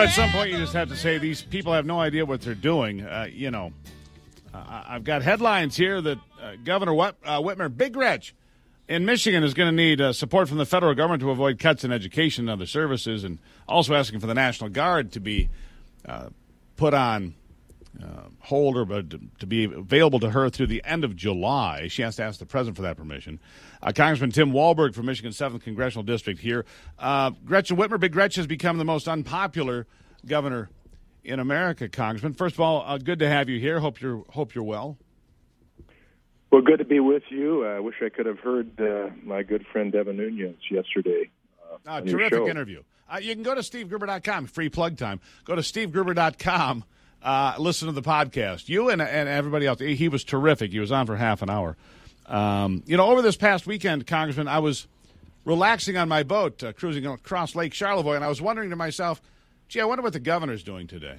at some point you just have to say these people have no idea what they're doing. I've got headlines here that Governor Whitmer, Big Rich, in Michigan is going to need support from the federal government to avoid cuts in education and other services, and also asking for the National Guard to be put on hold or to be available to her through the end of July. She has to ask the president for that permission. Congressman Tim Walberg from Michigan's 7th Congressional District here. Gretchen Whitmer, Big Gretchen, has become the most unpopular governor in America, Congressman. First of all, good to have you here. Hope you're well. Well, good to be with you. I wish I could have heard my good friend Devin Nunes yesterday. Terrific interview. You can go to SteveGruber.com, free plug time. Go to SteveGruber.com, listen to the podcast. You and everybody else. He was terrific. He was on for half an hour. Over this past weekend, Congressman, I was relaxing on my boat, cruising across Lake Charlevoix, and I was wondering to myself, gee, I wonder what the governor's doing today.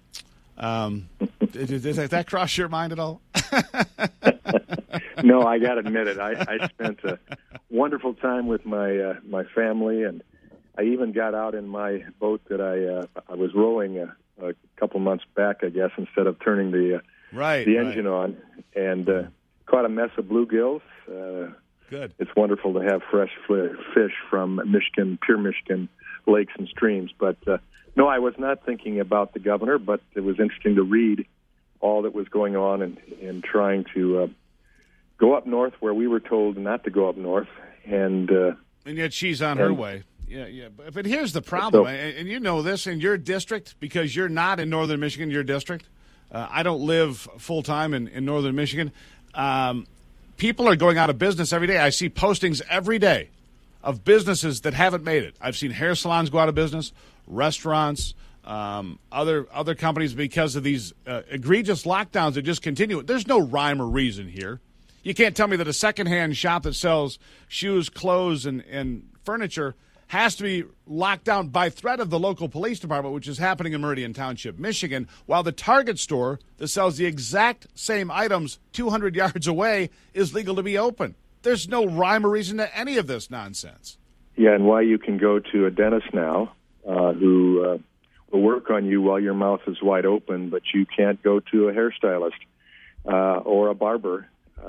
Did that cross your mind at all? No, I got to admit it. I spent a wonderful time with my family, and I even got out in my boat that I was rowing a couple months back, I guess, instead of turning the engine on, and caught a mess of bluegills. Good. It's wonderful to have fresh fish from Michigan, pure Michigan lakes and streams. But no, I was not thinking about the governor, but it was interesting to read all that was going on and trying to go up north where we were told not to go up north. And yet she's on her way. Yeah. But here's the problem, and you know this in your district, because you're not in northern Michigan, your district. I don't live full-time in northern Michigan. People are going out of business every day. I see postings every day of businesses that haven't made it. I've seen hair salons go out of business, restaurants, other companies, because of these egregious lockdowns that just continue. There's no rhyme or reason here. You can't tell me that a secondhand shop that sells shoes, clothes, and furniture has to be locked down by threat of the local police department, which is happening in Meridian Township, Michigan, while the Target store that sells the exact same items 200 yards away is legal to be open. There's no rhyme or reason to any of this nonsense. Yeah, and why you can go to a dentist now who will work on you while your mouth is wide open, but you can't go to a hairstylist or a barber.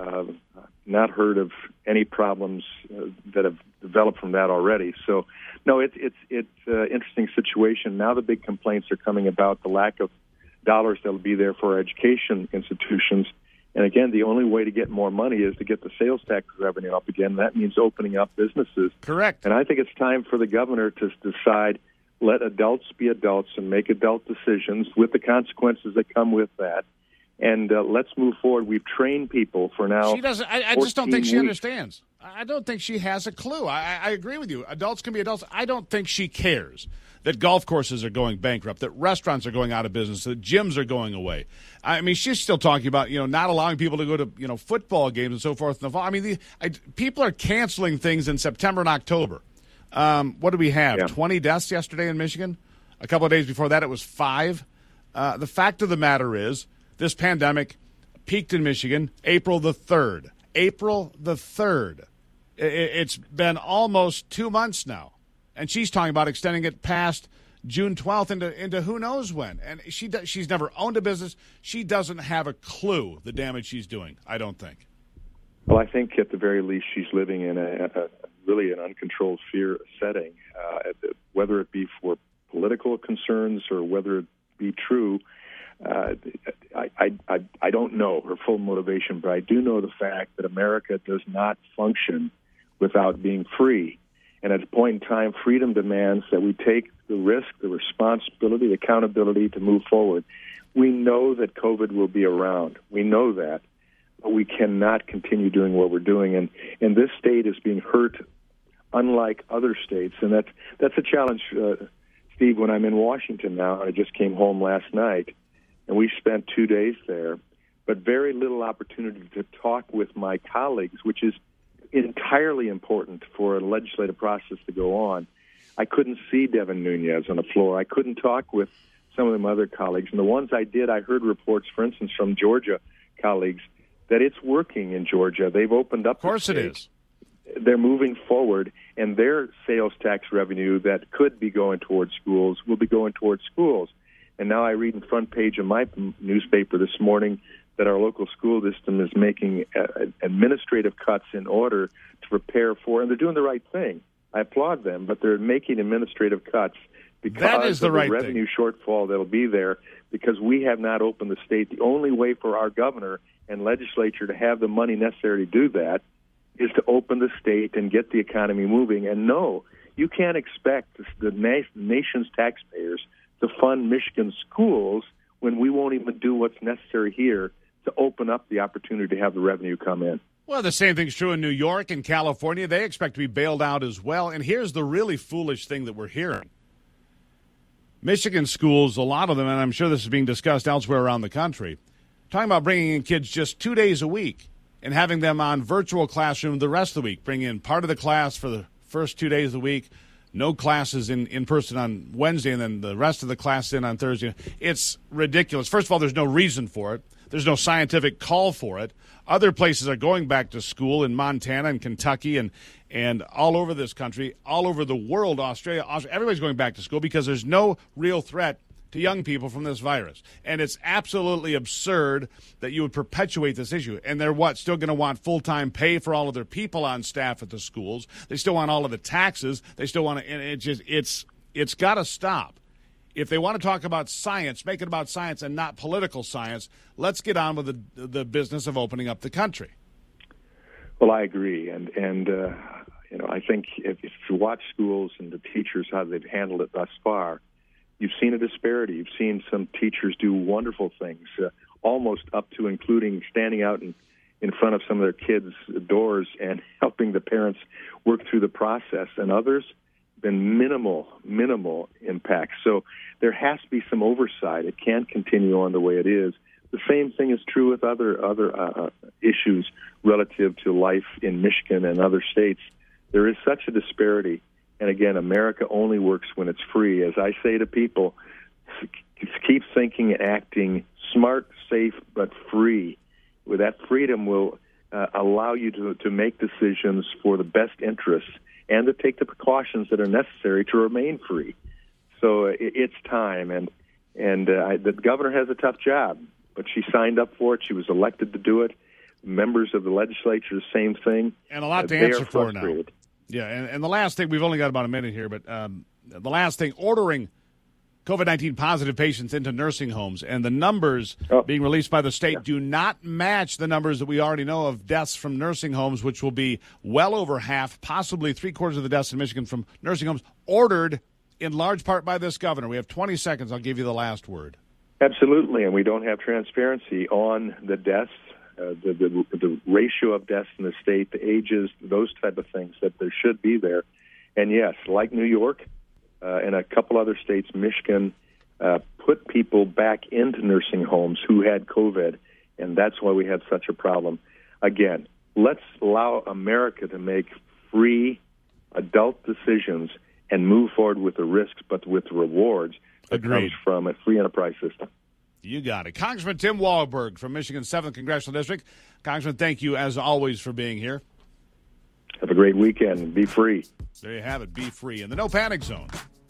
Not heard of any problems that have developed from that already. So, no, it's an interesting situation. Now the big complaints are coming about the lack of dollars that will be there for our education institutions. And again, the only way to get more money is to get the sales tax revenue up again. That means opening up businesses. Correct. And I think it's time for the governor to decide, let adults be adults and make adult decisions with the consequences that come with that. And let's move forward. We've trained people for now. She doesn't. I just don't think she understands. I don't think she has a clue. I agree with you. Adults can be adults. I don't think she cares that golf courses are going bankrupt, that restaurants are going out of business, that gyms are going away. I mean, she's still talking about, not allowing people to go to, football games and so forth in the fall. I mean, people are canceling things in September and October. What do we have? Yeah. 20 deaths yesterday in Michigan? A couple of days before that, it was 5. The fact of the matter is, this pandemic peaked in Michigan April the 3rd. April the 3rd. It's been almost 2 months now. And she's talking about extending it past June 12th into who knows when. And she's never owned a business. She doesn't have a clue the damage she's doing, I don't think. Well, I think at the very least she's living in really an uncontrolled fear setting, whether it be for political concerns or whether it be true. I don't know her full motivation, but I do know the fact that America does not function without being free. And at a point in time, freedom demands that we take the risk, the responsibility, the accountability to move forward. We know that COVID will be around. We know that. But we cannot continue doing what we're doing. And this state is being hurt unlike other states. And that's a challenge, Steve, when I'm in Washington now. I just came home last night. And we spent 2 days there, but very little opportunity to talk with my colleagues, which is entirely important for a legislative process to go on. I couldn't see Devin Nunes on the floor. I couldn't talk with some of them other colleagues. And the ones I did, I heard reports, for instance, from Georgia colleagues, that it's working in Georgia. They've opened up. Of course it is. They're moving forward. and their sales tax revenue that could be going towards schools will be going towards schools. And now I read in front page of my newspaper this morning that our local school system is making administrative cuts in order to prepare for, and they're doing the right thing. I applaud them, but they're making administrative cuts because of the revenue shortfall that'll be there, because we have not opened the state. The only way for our governor and legislature to have the money necessary to do that is to open the state and get the economy moving. And no, you can't expect the nation's taxpayers to fund Michigan schools when we won't even do what's necessary here to open up the opportunity to have the revenue come in. Well, the same thing's true in New York and California. They expect to be bailed out as well. And here's the really foolish thing that we're hearing. Michigan schools, a lot of them, and I'm sure this is being discussed elsewhere around the country, talking about bringing in kids just 2 days a week and having them on virtual classroom the rest of the week. Bring in part of the class for the first 2 days of the week, no classes in person on Wednesday, and then the rest of the class in on Thursday. It's ridiculous. First of all, there's no reason for it. There's no scientific call for it. Other places are going back to school in Montana and Kentucky and all over this country, all over the world, Australia. Everybody's going back to school because there's no real threat to young people from this virus. And it's absolutely absurd that you would perpetuate this issue. And they're still going to want full-time pay for all of their people on staff at the schools. They still want all of the taxes. They still want to, and it's got to stop. If they want to talk about science, make it about science and not political science. Let's get on with the business of opening up the country. Well, I agree, and I think if you watch schools and the teachers, how they've handled it thus far, you've seen a disparity. You've seen some teachers do wonderful things, almost up to including standing out in front of some of their kids' doors and helping the parents work through the process, and others been minimal impact. So there has to be some oversight. It can't continue on the way it is. The same thing is true with other issues relative to life in Michigan and other states. There is such a disparity. And again, America only works when it's free. As I say to people, keep thinking and acting smart, safe, but free. With that freedom will allow you to make decisions for the best interests and to take the precautions that are necessary to remain free. So it's time, and the governor has a tough job, but she signed up for it. She was elected to do it. Members of the legislature, the same thing. And a lot to answer for now. Yeah, and the last thing, we've only got about a minute here, but the last thing, ordering COVID-19 positive patients into nursing homes, and the numbers being released by the state do not match the numbers that we already know of deaths from nursing homes, which will be well over half, possibly 3/4 of the deaths in Michigan from nursing homes, ordered in large part by this governor. We have 20 seconds. I'll give you the last word. Absolutely, and we don't have transparency on the deaths, the ratio of deaths in the state, the ages, those type of things that there should be there. And yes, like New York, and a couple other states, Michigan, put people back into nursing homes who had COVID, and that's why we had such a problem. Again, let's allow America to make free adult decisions and move forward with the risks, but with the rewards that comes from a free enterprise system. You got it. Congressman Tim Walberg from Michigan's 7th Congressional District. Congressman, thank you, as always, for being here. Have a great weekend. Be free. There you have it. Be free in the No Panic Zone.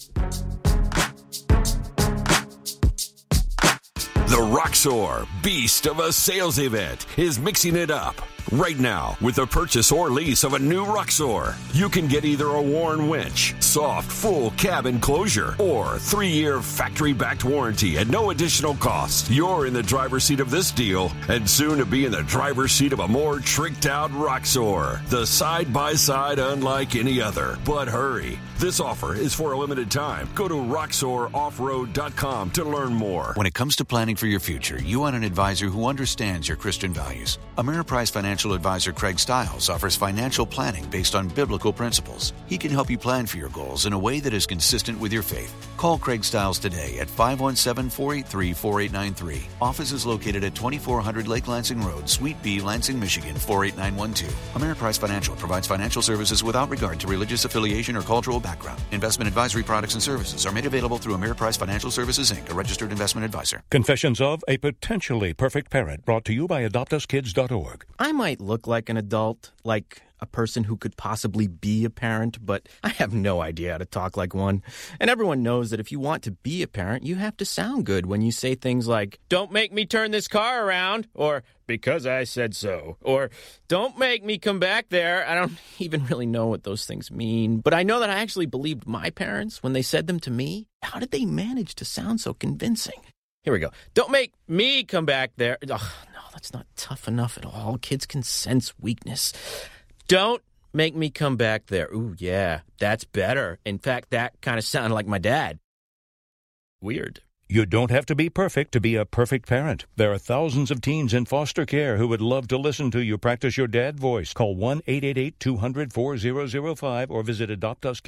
The Roxor beast of a sales event is mixing it up. Right now, with the purchase or lease of a new Roxor, you can get either a Warn winch, soft, full cab enclosure, or 3-year factory-backed warranty at no additional cost. You're in the driver's seat of this deal, and soon to be in the driver's seat of a more tricked-out Roxor. The side-by-side unlike any other. But hurry, this offer is for a limited time. Go to RoxorOffroad.com to learn more. When it comes to planning for your future, you want an advisor who understands your Christian values. Ameriprise Financial Advisor Craig Stiles offers financial planning based on biblical principles. He can help you plan for your goals in a way that is consistent with your faith. Call Craig Stiles today at 517-483-4893. Office is located at 2400 Lake Lansing Road, Suite B, Lansing, Michigan, 48912. Ameriprise Financial provides financial services without regard to religious affiliation or cultural background. Investment advisory products and services are made available through Ameriprise Financial Services, Inc., a registered investment advisor. Confessions of a Potentially Perfect Parent, brought to you by AdoptUsKids.org. I might look like an adult, like a person who could possibly be a parent, but I have no idea how to talk like one. And everyone knows that if you want to be a parent, you have to sound good when you say things like, "Don't make me turn this car around," or "because I said so," or "Don't make me come back there." I don't even really know what those things mean, but I know that I actually believed my parents when they said them to me. How did they manage to sound so convincing? Here we go. "Don't make me come back there." Oh, no, that's not tough enough at all. Kids can sense weakness. "Don't make me come back there." Ooh, yeah, that's better. In fact, that kind of sounded like my dad. Weird. You don't have to be perfect to be a perfect parent. There are thousands of teens in foster care who would love to listen to you practice your dad voice. Call 1-888-200-4005 or visit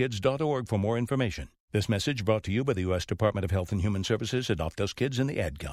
adoptuskids.org for more information. This message brought to you by the U.S. Department of Health and Human Services, Adopt Us Kids, and the Ad Council.